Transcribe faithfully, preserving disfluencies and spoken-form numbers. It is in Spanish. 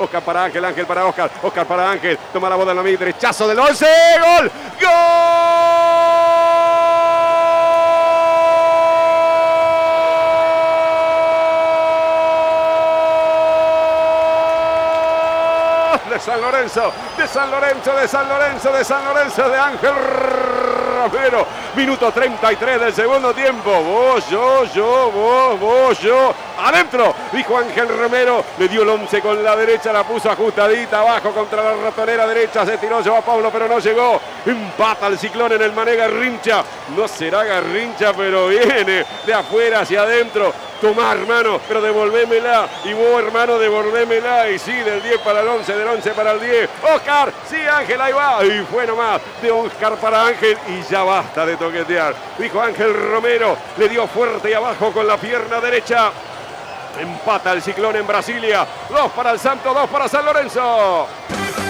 Oscar para Ángel, Ángel para Oscar, Oscar para Ángel, toma la bola en la media, derechazo del once, gol, gol. De San Lorenzo, de San Lorenzo, de San Lorenzo, de San Lorenzo, de Ángel Romero. Minuto treinta y tres del segundo tiempo. Vos, yo, yo, vos, vos, yo. Adentro, dijo Ángel Romero. Le dio el once con la derecha, la puso ajustadita abajo contra la ratonera derecha. Se tiró, llevó a Pablo, pero no llegó. Empata el Ciclón en el Mané Garrincha. No será Garrincha, pero viene de afuera hacia adentro. Tomá, hermano, pero devolvémela. Y vos, hermano, devolvémela. Y sí, del diez para el once, del once para el diez. Oscar, sí, Ángel, ahí va. Y fue nomás de Oscar para Ángel. Y ya basta de toquetear. Dijo Ángel Romero. Le dio fuerte y abajo con la pierna derecha. Empata el Ciclón en Brasilia. Dos para el Santo, dos para San Lorenzo.